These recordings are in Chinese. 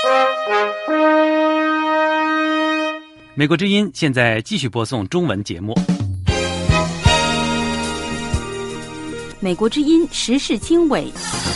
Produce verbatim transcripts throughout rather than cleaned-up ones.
美国之音现在继续播送中文节目。 美国之音时事经纬。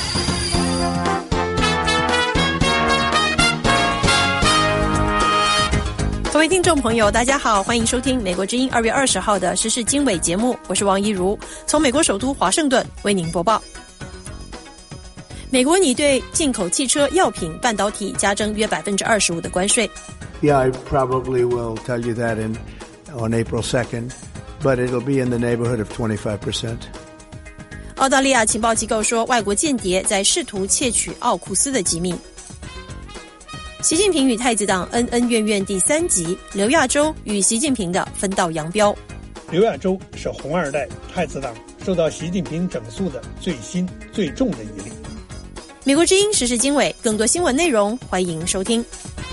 各位听众朋友大家好，欢迎收听美国之音二月二十号的时事经纬节目，我是王怡如，从美国首都华盛顿为您播报。美国拟对进口汽车、药品、半导体加征约 百分之二十五 的关税。 Yeah, I probably will tell you that in, on April second, but it'll be in the neighborhood of twenty-five percent. 澳大利亚情报机构说，外国间谍在试图窃取奥库斯的机密。习近平与太子党恩恩怨怨第三集，刘亚洲与习近平的分道扬镳。 刘亚洲是红二代，太子党受到习近平整肃的最新最重的一例。 美国之音时事经纬，更多新闻内容欢迎收听。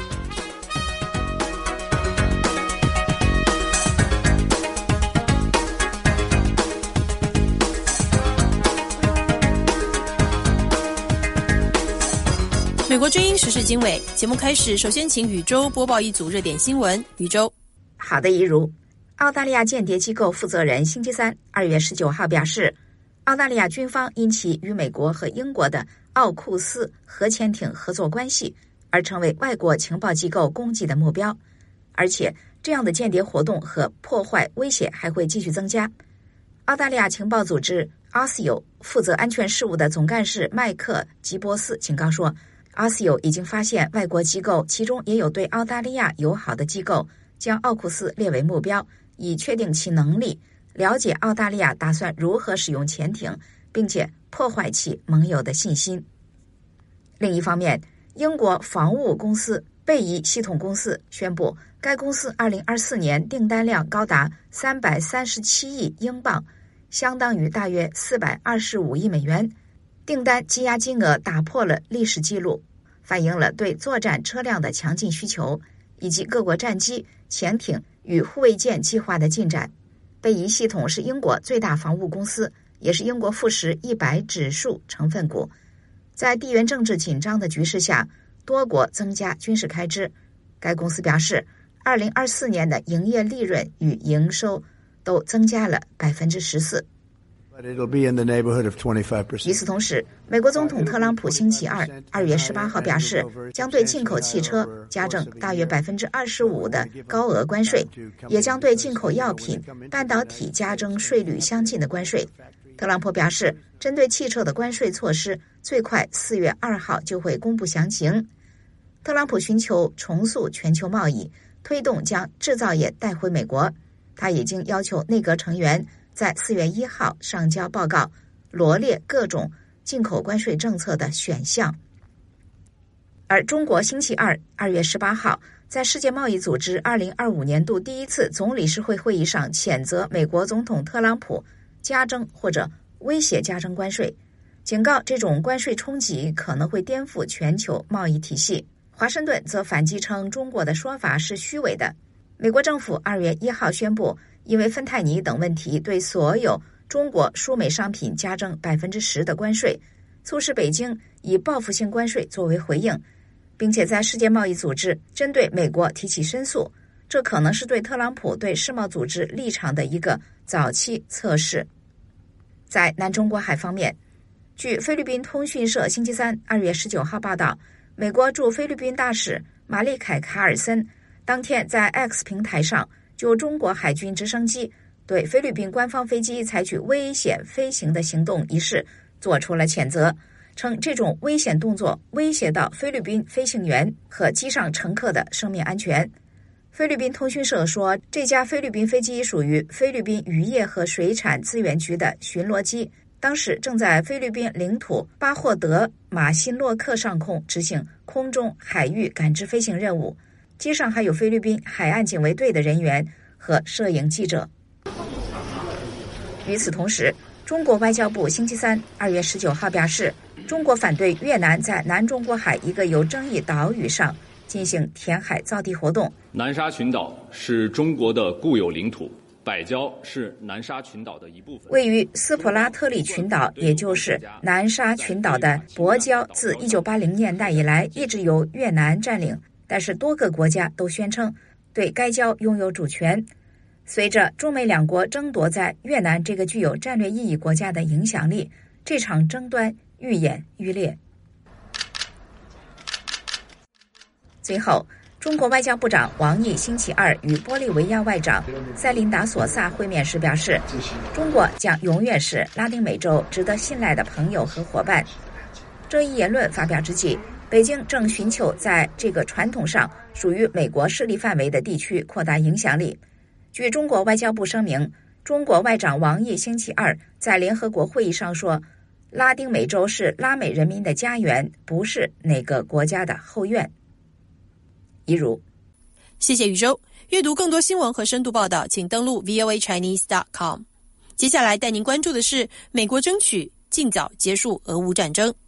美国之音时事经纬节目开始，首先请宇宙播报一组热点新闻。宇宙。 好的，一如。澳大利亚间谍机构负责人星期三二月十九号表示，澳大利亚军方因其与美国和英国的奥库斯核潜艇合作关系而成为外国情报机构攻击的目标，而且这样的间谍活动和破坏威胁还会继续增加。澳大利亚情报组织 A S I O 负责安全事务的总干事麦克吉波斯警告说， A S I O 已经发现外国机构，其中也有对澳大利亚友好的机构，将奥库斯列为目标，以确定其能力了解澳大利亚打算如何使用潜艇，并且破坏其盟友的信心。另一方面，英国防务公司贝仪系统公司宣布，该公司二零二四年订单量高达三百三十七亿英镑，相当于大约四百二十五亿美元，订单积压金额打破了历史记录，反映了对作战车辆的强劲需求，以及各国战机、潜艇与护卫舰计划的进展。贝仪系统是英国最大防务公司，也是英国富时一百指数成分股。在地缘政治紧张的局势下，多国增加军事开支。该公司表示，二零二四年的营业利润与营收都增加了 百分之十四。与此同时，美国总统特朗普星期二二月十八号表示，将对进口汽车加征大约 百分之二十五 的高额关税，也将对进口药品、半导体加征税率相近的关税。特朗普表示，针对汽车的关税措施最快四月二号就会公布详情。特朗普寻求重塑全球贸易，推动将制造业带回美国。他已经要求内阁成员在四月一号上交报告，罗列各种进口关税政策的选项。而中国星期二二月十八号在世界贸易组织二零二五年度第一次总理事会会议上谴责美国总统特朗普加征或者威胁加征关税，警告这种关税冲击可能会颠覆全球贸易体系。华盛顿则反击称中国的说法是虚伪的。美国政府二月一号宣布，因为芬太尼等问题对所有中国输美商品加征 百分之十 的关税，促使北京以报复性关税作为回应，并且在世界贸易组织针对美国提起申诉。这可能是对特朗普对世贸组织立场的一个早期测试。在南中国海方面，据菲律宾通讯社星期三二月十九号报道，美国驻菲律宾大使马利凯·卡尔森当天在 X 平台上就中国海军直升机对菲律宾官方飞机采取危险飞行的行动一事做出了谴责，称这种危险动作威胁到菲律宾飞行员和机上乘客的生命安全。菲律宾通讯社说，这架菲律宾飞机属于菲律宾渔业和水产资源局的巡逻机，当时正在菲律宾领土巴霍德马辛洛克上空执行空中海域感知飞行任务，机上还有菲律宾海岸警卫队的人员和摄影记者。与此同时，中国外交部星期三二月十九号表示，中国反对越南在南中国海一个有争议岛屿上进行填海造地活动。 南沙群岛是中国的固有领土， 百礁是南沙群岛的一部分。 位于斯普拉特里群岛，也就是南沙群岛的泊礁，自一九八零年代以来一直由越南占领，但是多个国家都宣称对该礁拥有主权。随着中美两国争夺在越南这个具有战略意义国家的影响力，这场争端愈演愈烈。最后，中国外交部长王毅星期二与玻利维亚外长塞琳达·索萨会面时表示，中国将永远是拉丁美洲值得信赖的朋友和伙伴。这一言论发表之际，北京正寻求在这个传统上属于美国势力范围的地区扩大影响力。据中国外交部声明，中国外长王毅星期二在联合国会议上说，拉丁美洲是拉美人民的家园，不是哪个国家的后院。一如， 谢谢宇宙。阅读更多新闻和深度报道，请登录 V O A Chinese dot com。接下来带您关注的是，美国争取尽早结束俄乌战争。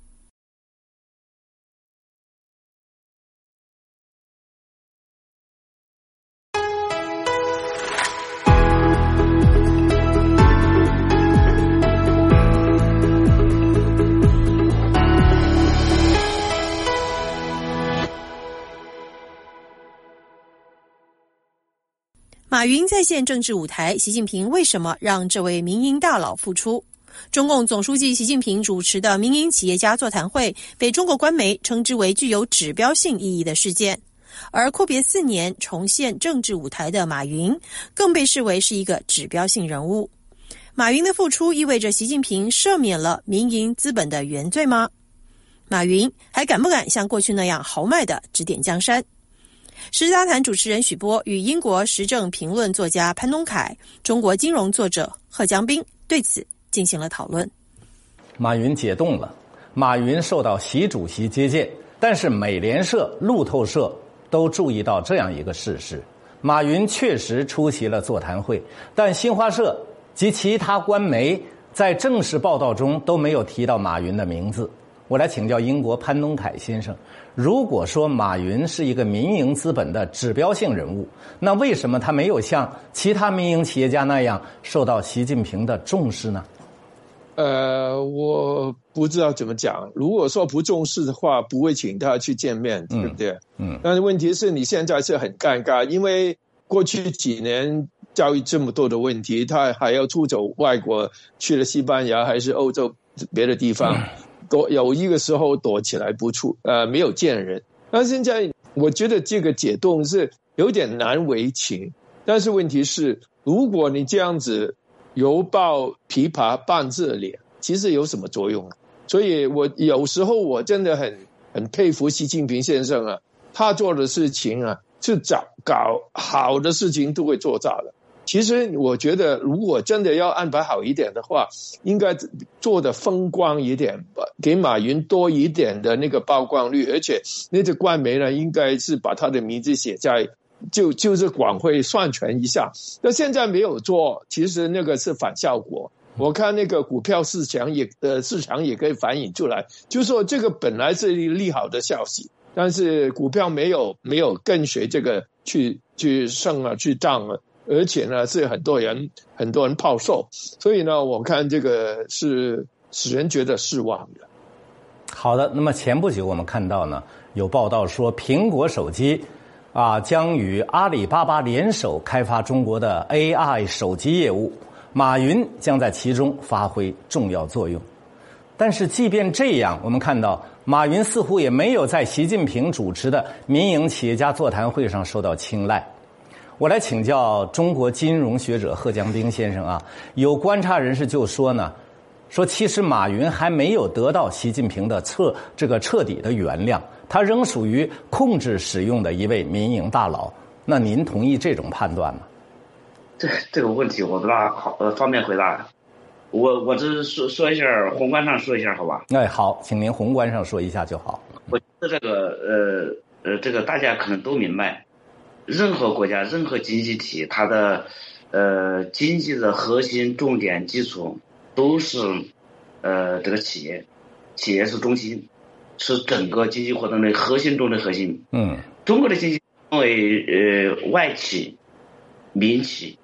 马云再现政治舞台，习近平为什么让这位民营大佬复出？中共总书记习近平主持的民营企业家座谈会被中国官媒称之为具有指标性意义的事件，而阔别四年重现政治舞台的马云更被视为是一个指标性人物。马云的复出意味着习近平赦免了民营资本的原罪吗？马云还敢不敢像过去那样豪迈地指点江山？时事大谈主持人许波与英国时政评论作家潘东凯、中国金融作者贺江斌对此进行了讨论。 马云解冻了，马云受到习主席接见，但是美联社、路透社都注意到这样一个事实：马云确实出席了座谈会，但新华社及其他官媒在正式报道中都没有提到马云的名字。我来请教英国潘东凯先生，如果说马云是一个民营资本的指标性人物，那为什么他没有像其他民营企业家那样受到习近平的重视呢？ 呃，我不知道怎么讲。如果说不重视的话，不会请他去见面，对不对？嗯。但是问题是你现在是很尴尬，因为过去几年遭遇这么多的问题，他还要出走外国，去了西班牙还是欧洲别的地方。嗯，躲有一个时候躲起来不出，呃，没有见人。那现在我觉得这个解冻是有点难为情，但是问题是，如果你这样子犹抱琵琶半遮脸，其实有什么作用？所以我有时候我真的很很佩服习近平先生啊，他做的事情啊，是找搞好的事情都会做炸的。其实我觉得如果真的要安排好一点的话，应该做得风光一点，给马云多一点的那个曝光率，而且那个官媒呢应该是把他的名字写在就就是广会宣传一下。那现在没有做，其实那个是反效果。我看那个股票市场也呃市场也可以反映出来，就是说这个本来是利好的消息，但是股票没有没有跟随这个去去升啊去涨啊。而且呢，是很多人很多人抛售，所以呢，我看这个是使人觉得失望的。 好的，那么前不久我们看到呢，有报道说苹果手机啊将与阿里巴巴联手开发中国的 A I 手机业务，马云将在其中发挥重要作用。但是即便这样，我们看到马云似乎也没有在习近平主持的民营企业家座谈会上受到青睐。我来请教中国金融学者贺江斌先生啊，有观察人士就说呢，说其实马云还没有得到习近平的彻这个彻底的原谅，他仍属于控制使用的一位民营大佬。那您同意这种判断吗？ 这这个问题我不大好呃方便回答，我我只说说一下宏观上说一下好吧？ 哎，好，请您宏观上说一下就好。 我觉得这个呃呃这个大家可能都明白。任何国家、任何经济体，它的呃经济的核心、重点、基础都是呃这个企业，企业是中心，是整个经济活动的核心中的核心。嗯，中国的经济分为呃外企、民企、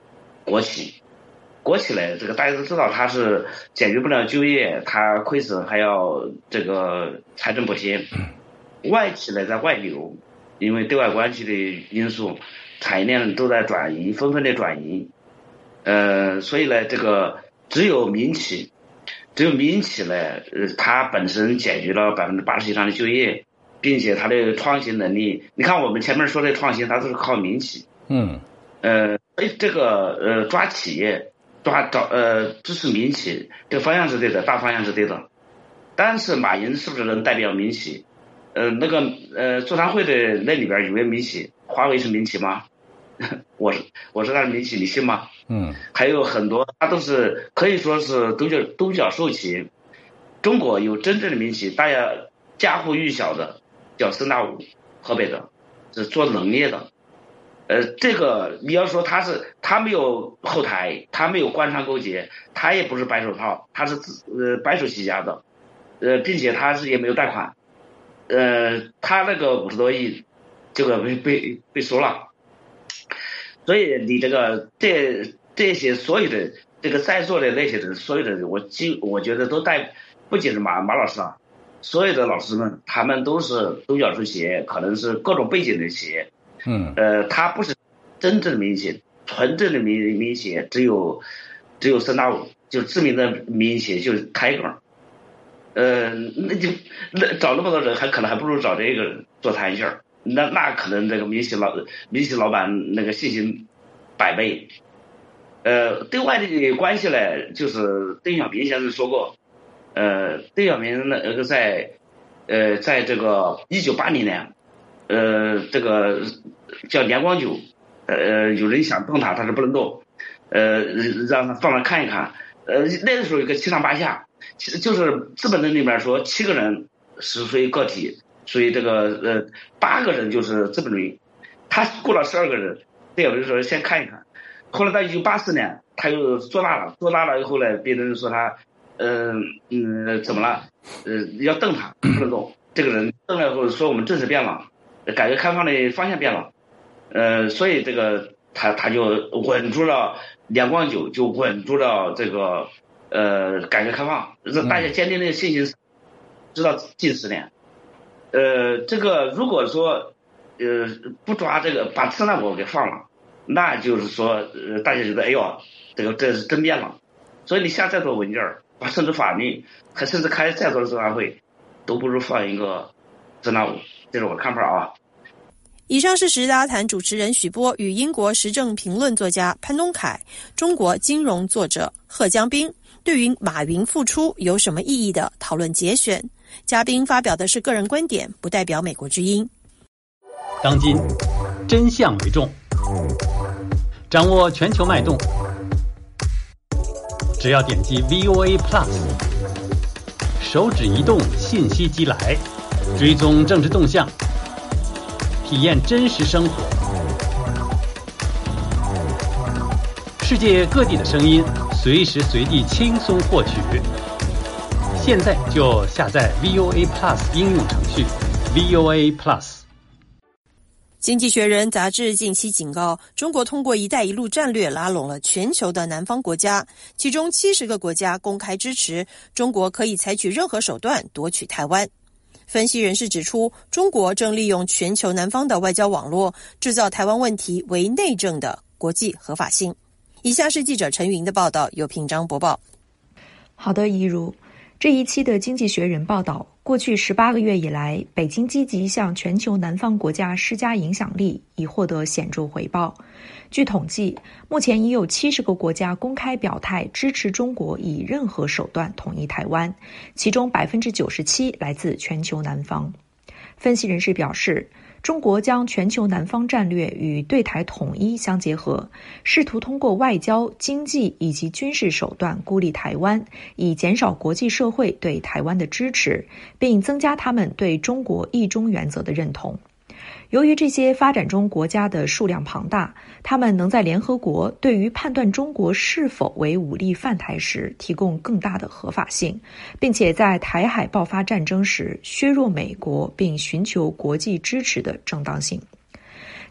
国企。国企呢，这个大家都知道，它是解决不了就业，它亏损还要这个财政不协。外企呢在外流，因为对外关系的因素，产业链都在转移，纷纷的转移。呃，所以呢，这个只有民企，只有民企呢，呃，它本身解决了百分之八十以上的就业，并且它的创新能力，你看我们前面说的创新，它都是靠民企。 嗯。 呃，所以这个呃抓企业。抓找呃支持民企，这个方向是对的，大方向是对的。但是马云是不是能代表民企？呃，那个呃座谈会的那里边有没有民企？华为是民企吗？我是我是他的民企，你信吗？ 嗯。还有很多，他都是可以说是独角独角兽企业。中国有真正的民企，大家家喻户晓的，叫森达武，河北的，是做农业的。呃，这个你要说他是他没有后台，他没有官商勾结，他也不是白手套，他是呃白手起家的，呃，并且他是也没有贷款，呃，他那个五十多亿，这个被被被收了，所以你这个这这些所有的这个在座的那些人，所有的人，我基我觉得都带，不仅是马马老师啊，所有的老师们，他们都是独角兽企业，可能是各种背景的企业。 嗯， 呃，他不是真正的民企，纯正的民民企只有只有森达武，就知名的民企就是开个，呃，那就那找那么多人，还可能还不如找这个人做谈一下，那那可能这个民企老民企老板那个信心百倍。呃，对外的关系呢，就是邓小平先生说过，呃，邓小平那个在呃在这个一九八零年。呃，这个叫年光酒，呃，有人想动他，他是不能动，呃，让他放那看一看。呃，那个时候有个七上八下，其实就是资本论里面说，七个人是属于个体，所以这个呃八个人就是资本论。他过了十二个人，对，有人说先看一看。后来到一九八四年，他又做大了，做大了以后呢，别人说他，嗯、呃、嗯，怎么了？呃，要瞪他，不能动。这个人瞪了以后说我们政治变了。改革开放的方向变了，呃，所以这个他他就稳住了两光酒，就稳住了这个呃改革开放，让大家坚定的信心，直到近十年。呃，这个如果说呃不抓这个，把森达武给放了，那就是说呃大家觉得哎呦，这个这是真变了。所以你下再多文件儿，甚至法律，还甚至开再多的座谈会，都不如放一个森达武。这是我看法啊。 以上是时达谈主持人许波与英国时政评论作家潘东凯、中国金融作者贺江斌对于马云复出有什么意义的讨论节选。嘉宾发表的是个人观点，不代表美国之音。 当今真相为重，掌握全球脉动，只要点击 V O A Plus， 手指移动，信息即来。追踪政治动向，体验真实生活，世界各地的声音，随时随地轻松获取。现在就下载 V O A Plus 应用程序 V O A Plus。 经济学人杂志近期警告，中国通过“一带一路”战略拉拢了全球的南方国家，其中七十个国家公开支持中国可以采取任何手段夺取台湾。分析人士指出，中国正利用全球南方的外交网络，制造台湾问题为内政的国际合法性。以下是记者陈云的报道，由平章播报。 好的，怡如。这一期的《经济学人》报道，过去十八个月以来，北京积极向全球南方国家施加影响力，以获得显著回报。据统计，目前已有七十个国家公开表态支持中国以任何手段统一台湾，其中百分之九十七来自全球南方。分析人士表示，中国将全球南方战略与对台统一相结合，试图通过外交、经济以及军事手段孤立台湾，以减少国际社会对台湾的支持，并增加他们对中国一中原则的认同。由于这些发展中国家的数量庞大，他们能在联合国对于判断中国是否为武力犯台时提供更大的合法性，并且在台海爆发战争时削弱美国并寻求国际支持的正当性。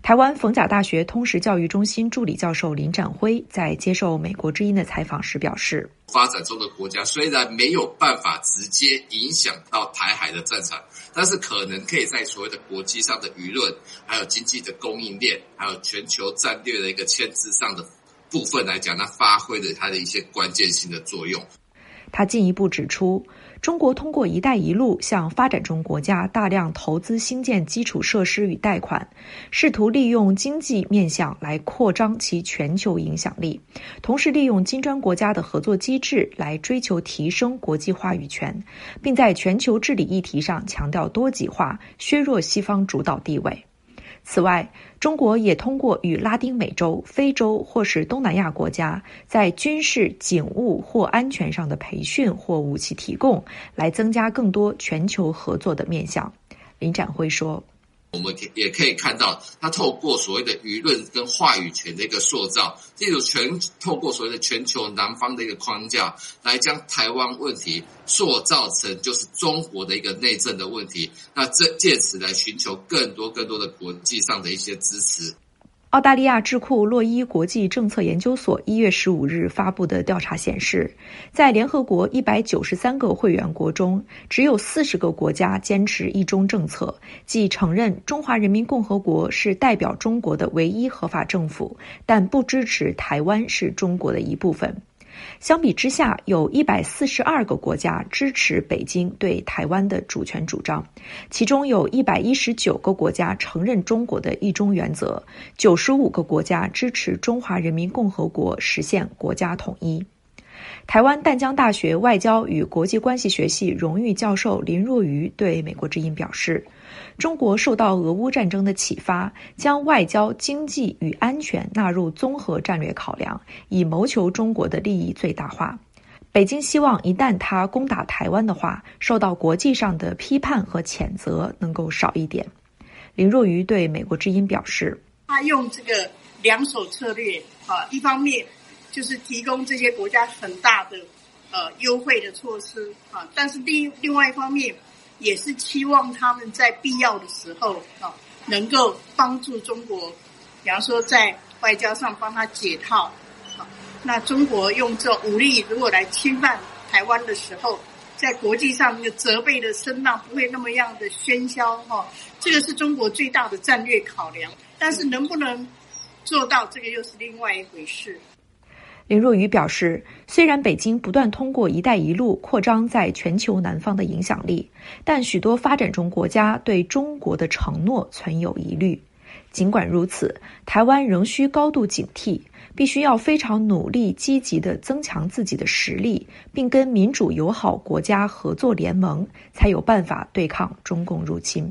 台湾逢甲大学通识教育中心助理教授林展辉在接受美国之音的采访时表示， 发展中的国家虽然没有办法直接影响到台海的战场，但是可能可以在所谓的国际上的舆论，还有经济的供应链，还有全球战略的一个牵制上的部分来讲，它发挥了它的一些关键性的作用。 他进一步指出，中国通过“一带一路”向发展中国家大量投资兴建基础设施与贷款，试图利用经济面向来扩张其全球影响力，同时利用金砖国家的合作机制来追求提升国际话语权，并在全球治理议题上强调多极化，削弱西方主导地位。此外，中国也通过与拉丁美洲、非洲或是东南亚国家在军事、警务或安全上的培训或武器提供，来增加更多全球合作的面向。林展辉说， 我们也可以看到，他透过所谓的舆论跟话语权的一个塑造，例如全透过所谓的全球南方的一个框架，来将台湾问题塑造成就是中国的一个内政的问题，那这借此来寻求更多更多的国际上的一些支持。 澳大利亚智库洛伊国际政策研究所一月十五日发布的调查显示，在联合国一百九十三个会员国中，只有四十个国家坚持一中政策，即承认中华人民共和国是代表中国的唯一合法政府，但不支持台湾是中国的一部分。相比之下，有一百四十二个国家支持北京对台湾的主权主张，其中有一百一十九个国家承认中国的一中原则，九十五个国家支持中华人民共和国实现国家统一。台湾淡江大学外交与国际关系学系荣誉教授林若愚对美国之音表示，中国受到俄乌战争的启发，将外交、经济与安全纳入综合战略考量，以谋求中国的利益最大化。北京希望一旦他攻打台湾的话，受到国际上的批判和谴责能够少一点。林若愚对美国之音表示， 他用这个两手策略啊，一方面就是提供这些国家很大的呃优惠的措施啊，但是另另外一方面也是期望他们在必要的时候啊，能够帮助中国，比方说在外交上帮他解套啊。那中国用这种武力如果来侵犯台湾的时候，在国际上那个责备的声浪不会那么样的喧嚣哈，这个是中国最大的战略考量。但是能不能做到，这个又是另外一回事。 林若愚表示，虽然北京不断通过“一带一路”扩张在全球南方的影响力，但许多发展中国家对中国的承诺存有疑虑。尽管如此，台湾仍需高度警惕，必须要非常努力积极地增强自己的实力，并跟民主友好国家合作联盟，才有办法对抗中共入侵。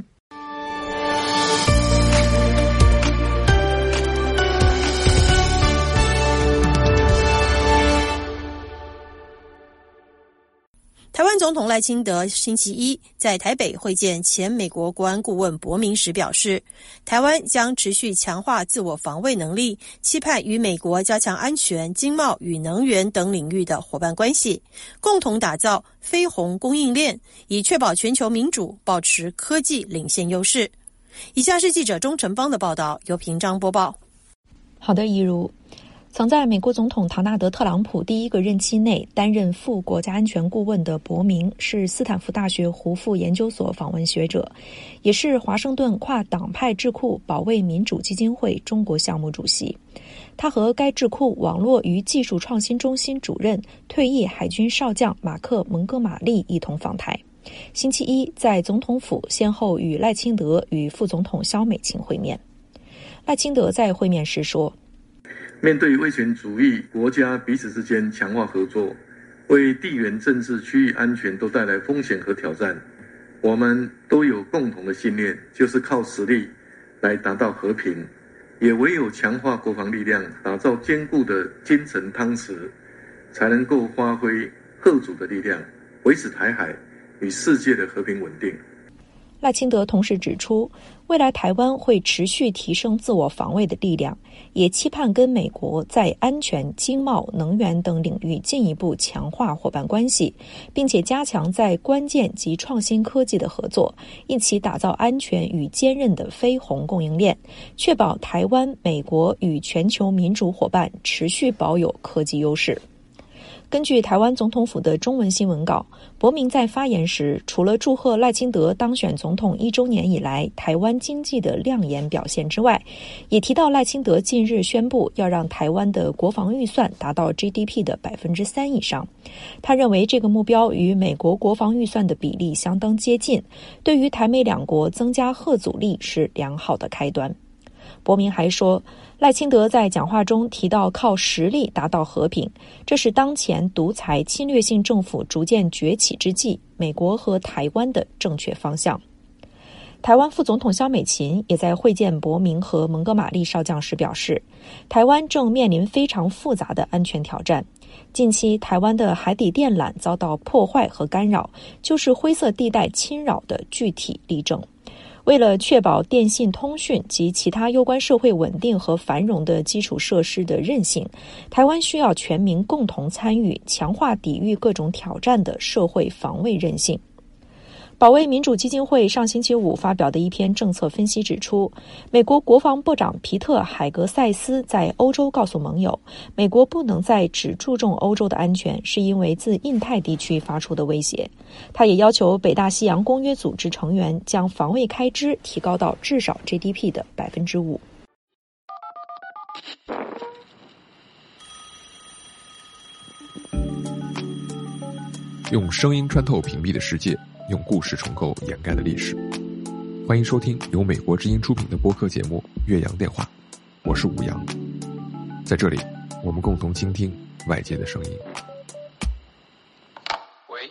台湾总统赖清德星期一在台北会见前美国国安顾问伯明时表示，台湾将持续强化自我防卫能力，期盼与美国加强安全、经贸与能源等领域的伙伴关系，共同打造非红供应链，以确保全球民主保持科技领先优势。以下是记者钟成芳的报道，由平章播报。 好的，一如。曾在美国总统唐纳德·特朗普第一个任期内担任副国家安全顾问的伯明，是斯坦福大学胡佛研究所访问学者，也是华盛顿跨党派智库保卫民主基金会中国项目主席。他和该智库网络与技术创新中心主任、退役海军少将马克·蒙哥马利一同访台。星期一在总统府先后与赖清德与副总统萧美琴会面。赖清德在会面时说， 面对威权主义国家彼此之间强化合作，为地缘政治区域安全都带来风险和挑战，我们都有共同的信念，就是靠实力来达到和平，也唯有强化国防力量，打造坚固的坚城汤匙，才能够发挥嚇阻的力量，维持台海与世界的和平稳定。 赖清德同时指出，未来台湾会持续提升自我防卫的力量，也期盼跟美国在安全、经贸、能源等领域进一步强化伙伴关系，并且加强在关键及创新科技的合作，一起打造安全与坚韧的非宏供应链，确保台湾、美国与全球民主伙伴持续保有科技优势。根据台湾总统府的中文新闻稿，博明在发言时，除了祝贺赖清德当选总统一周年以来台湾经济的亮眼表现之外，也提到赖清德近日宣布要让台湾的国防预算达到 G D P 的百分之三以上。他认为这个目标与美国国防预算的比例相当接近，对于台美两国增加嚇阻力是良好的开端。博明还说，赖清德在讲话中提到靠实力达到和平，这是当前独裁侵略性政府逐渐崛起之际，美国和台湾的正确方向。台湾副总统萧美琴也在会见博明和蒙哥马利少将时表示，台湾正面临非常复杂的安全挑战。近期台湾的海底电缆遭到破坏和干扰，就是灰色地带侵扰的具体例证。为了确保电信通讯及其他攸关社会稳定和繁荣的基础设施的韧性，台湾需要全民共同参与，强化抵御各种挑战的社会防卫韧性。保卫民主基金会上星期五发表的一篇政策分析指出，美国国防部长皮特·海格塞斯在欧洲告诉盟友，美国不能再只注重欧洲的安全，是因为自印太地区发出的威胁。他也要求北大西洋公约组织成员将防卫开支提高到至少 G D P 的百分之五。 用声音穿透屏蔽的世界，用故事重构掩盖的历史。欢迎收听由美国之音出品的播客节目《岳阳电话》，我是武阳。在这里，我们共同倾听外界的声音。 喂，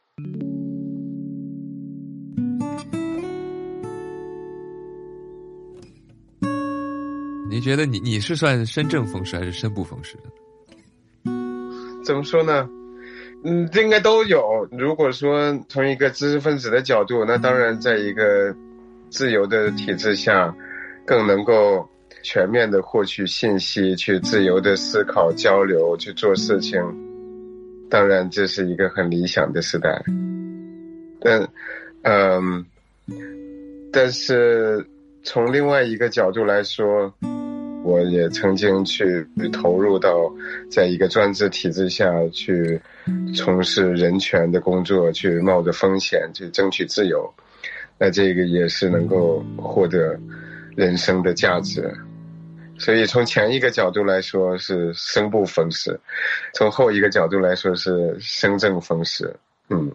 你觉得你你是算身正风势还是身不风势的？ 怎么说呢？嗯，这应该都有。如果说从一个知识分子的角度，那当然在一个自由的体制下，更能够全面的获取信息，去自由的思考、交流，去做事情。当然，这是一个很理想的时代。但，嗯，但是从另外一个角度来说，我也曾经去投入到在一个专制体制下去从事人权的工作，去冒着风险去争取自由，那这个也是能够获得人生的价值。所以从前一个角度来说是生不逢时，从后一个角度来说是生正逢时。嗯。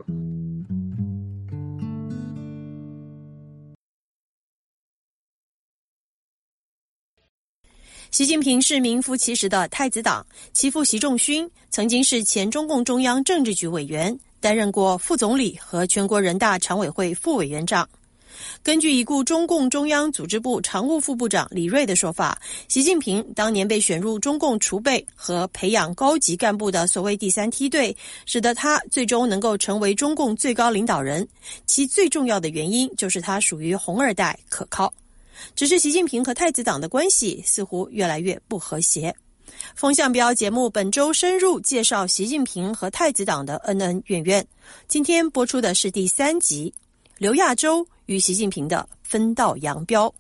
习近平是名副其实的太子党，其父习仲勋曾经是前中共中央政治局委员，担任过副总理和全国人大常委会副委员长。根据已故中共中央组织部常务副部长李锐的说法，习近平当年被选入中共储备和培养高级干部的所谓第三梯队，使得他最终能够成为中共最高领导人。其最重要的原因就是他属于红二代，可靠。只是习近平和太子党的关系似乎越来越不和谐。风向标节目本周深入介绍习近平和太子党的恩恩怨怨。今天播出的是第三集，刘亚洲与习近平的分道扬镳。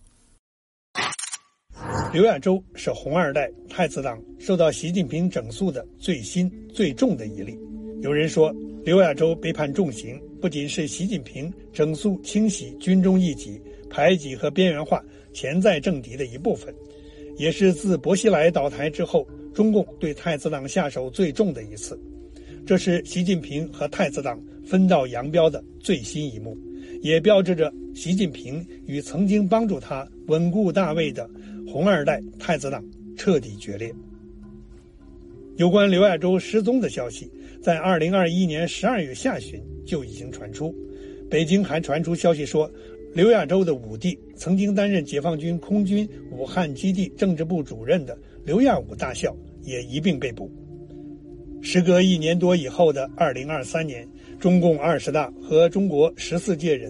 刘亚洲是红二代太子党受到习近平整肃的最新最重的一例。有人说，刘亚洲被判重刑，不仅是习近平整肃清洗军中异己、排挤和边缘化潜在政敌的一部分，也是自薄熙来倒台之后，中共对太子党下手最重的一次。这是习近平和太子党分道扬镳的最新一幕，也标志着习近平与曾经帮助他稳固大位的红二代太子党彻底决裂。有关刘亚洲失踪的消息在二零二一年十二月下旬就已经传出，北京还传出消息说，刘亚洲的五弟，曾经担任解放军空军武汉基地政治部主任的刘亚武大校也一并被捕。时隔一年多以后的二零二三年，中共二十大和中国十四届人大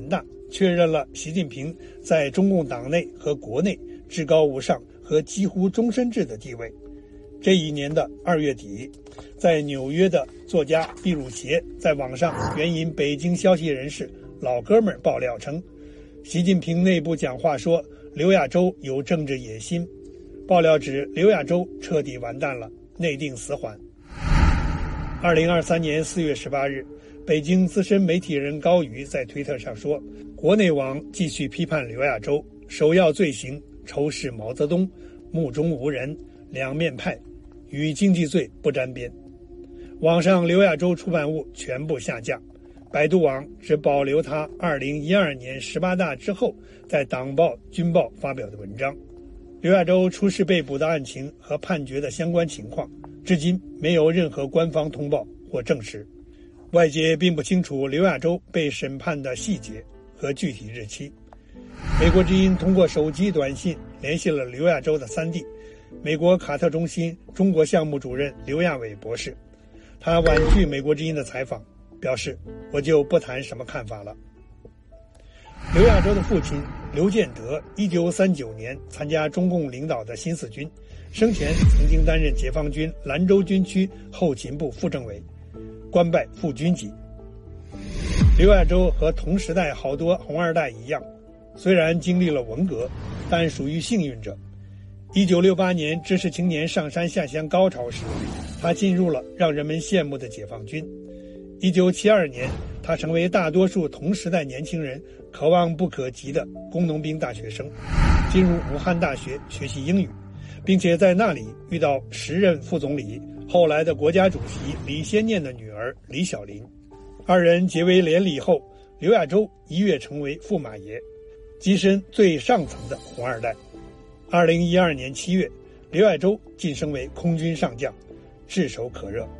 确认了习近平在中共党内和国内至高无上和几乎终身制的地位。这一年的二月底，在纽约的作家毕鲁协在网上援引北京消息人士老哥们爆料称，习近平内部讲话说刘亚洲有政治野心。爆料指刘亚洲彻底完蛋了，内定死缓。二零二三年四月十八日，北京资深媒体人高瑜在推特上说，国内网继续批判刘亚洲，首要罪行仇视毛泽东，目中无人，两面派，与经济罪不沾边。网上刘亚洲出版物全部下架，百度网只保留他二零一二年十八大之后在党报、军报发表的文章。刘亚洲出事被捕的案情和判决的相关情况，至今没有任何官方通报或证实。外界并不清楚刘亚洲被审判的细节和具体日期。美国之音通过手机短信联系了刘亚洲的三弟，美国卡特中心中国项目主任刘亚伟博士。他婉拒美国之音的采访，表示我就不谈什么看法了。刘亚洲的父亲刘建德一九三九年参加中共领导的新四军，生前曾经担任解放军兰州军区后勤部副政委，官拜副军级。刘亚洲和同时代好多红二代一样，虽然经历了文革，但属于幸运者。一九六八年知识青年上山下乡高潮时，他进入了让人们羡慕的解放军。一九七二年，他成为大多数同时代年轻人可望不可及的工农兵大学生，进入武汉大学学习英语，并且在那里遇到时任副总理、后来的国家主席李先念的女儿李小林。二人结为连理后，刘亚洲一跃成为驸马爷，跻身最上层的红二代。二零一二年七月，刘亚洲晋升为空军上将，炙手可热。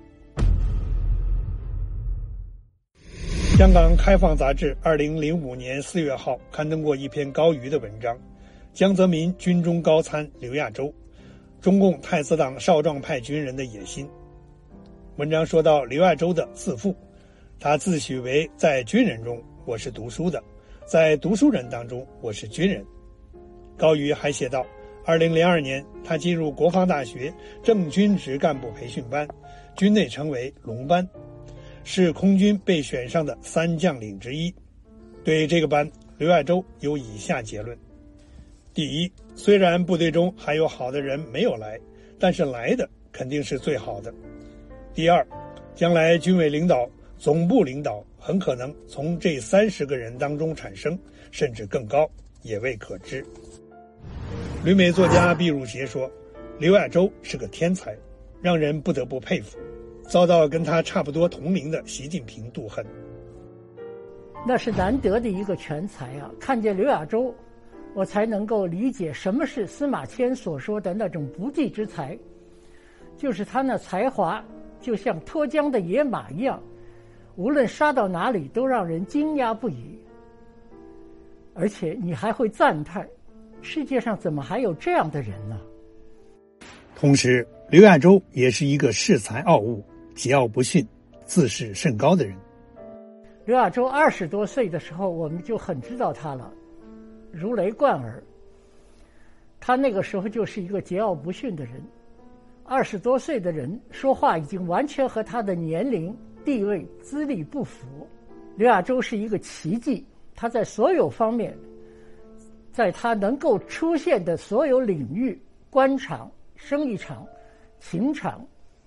香港开放杂志二零零五年四月号刊登过一篇高瑜的文章，江泽民军中高参刘亚洲，中共太子党少壮派军人的野心。文章说到刘亚洲的自负，他自诩为在军人中我是读书的，在读书人当中我是军人。高瑜还写道，二零零二年他进入国防大学正军职干部培训班，军内称为龙班，是空军被选上的三将领之一。对这个班，刘亚洲有以下结论：第一，虽然部队中还有好的人没有来，但是来的肯定是最好的。第二，将来军委领导、总部领导很可能从这三十个人当中产生，甚至更高，也未可知。旅美作家毕汝协说，刘亚洲是个天才，让人不得不佩服，遭到跟他差不多同龄的习近平妒恨。 那是难得的一个全才啊！看见刘亚洲，我才能够理解什么是司马迁所说的那种不济之才，就是他那才华就像脱缰的野马一样，无论杀到哪里都让人惊讶不已。而且你还会赞叹，世界上怎么还有这样的人呢？ 同时，刘亚洲也是一个恃才傲物、桀骜不驯、自视甚高的人。 刘亚洲二十多岁的时候，我们就很知道他了，如雷贯耳。他那个时候就是一个桀骜不驯的人，二十多岁的人说话已经完全和他的年龄、地位、资历不符。刘亚洲是一个奇迹，他在所有方面，在他能够出现的所有领域，官场、生意场、情场，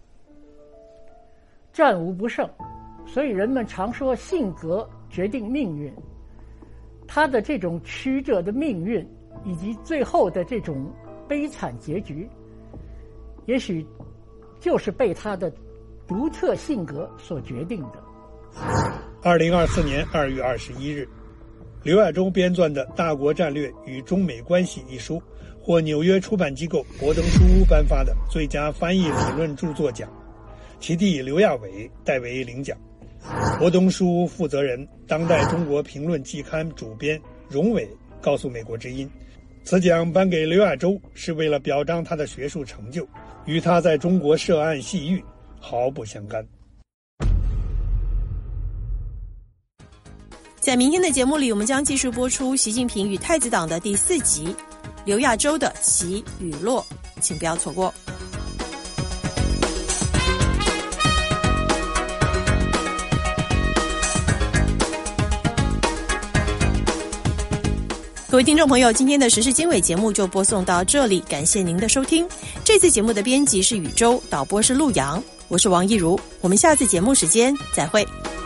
战无不胜。所以人们常说性格决定命运，他的这种曲折的命运以及最后的这种悲惨结局，也许就是被他的独特性格所决定的。 二零二四年二月二十一日，刘亚洲编撰的《大国战略与中美关系》一书获纽约出版机构伯登书屋颁发的最佳翻译理论著作奖，其弟刘亚伟代为领奖。伯登书屋负责人、当代中国评论季刊主编荣伟告诉美国之音，此奖颁给刘亚洲是为了表彰他的学术成就，与他在中国涉案戏狱毫不相干。 在明天的节目里，我们将继续播出习近平与太子党的第四集，刘亚洲的起与落，请不要错过。各位听众朋友，今天的时事经纬节目就播送到这里，感谢您的收听。这次节目的编辑是宇宙，导播是陆阳，我是王一如，我们下次节目时间再会。